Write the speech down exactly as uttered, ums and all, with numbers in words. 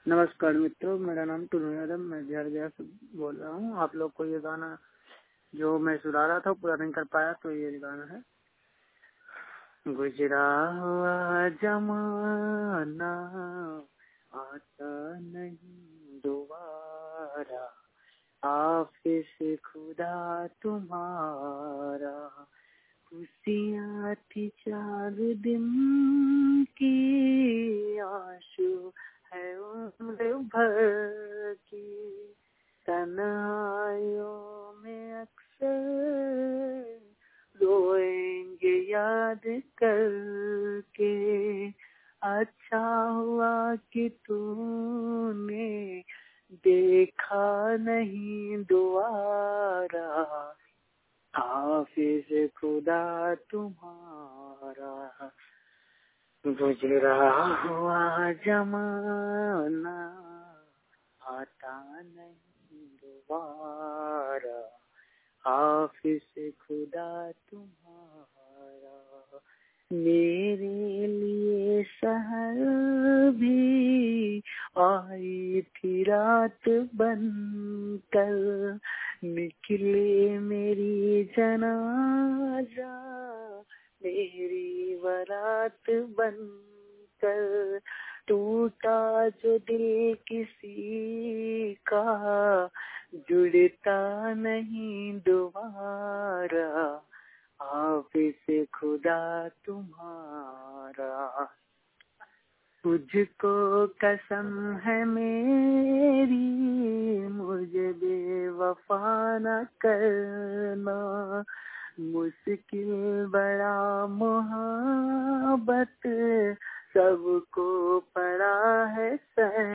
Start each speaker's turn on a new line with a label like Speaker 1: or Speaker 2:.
Speaker 1: नमस्कार मित्रों, मेरा नाम टुनू यादव, मैं बिहार गया से बोल रहा हूँ। आप लोग को ये गाना जो मैं सुना रहा था पूरा नहीं कर पाया, तो ये गाना है। गुजरा हुआ जमाना आता नहीं दोबारा, हाफिज खुदा तुम्हारा। खुशियाँ थी चार दिन की, आंसू है उम्र भर की। तन्हाइयों में अक्सर रोएंगे याद करके। अच्छा हुआ कि तूने देखा नहीं दोबारा, हाफिज खुदा तुम्हारा। गुजरा हुआ जमाना आता नहीं दोबारा, हाफिज खुदा तुम्हारा। मेरे लिए सहर भी आई थी रात बनकर, निकले मेरी जनाजा मेरी बारात बनकर। टूटा जो दिल किसी का, जुड़ता नहीं दोबारा, हाफिज खुदा तुम्हारा। तुझको कसम है मेरी, मुझे बेवफा न करना। मुश्किल बड़ा मोहब्बत सबको पड़ा है सहना।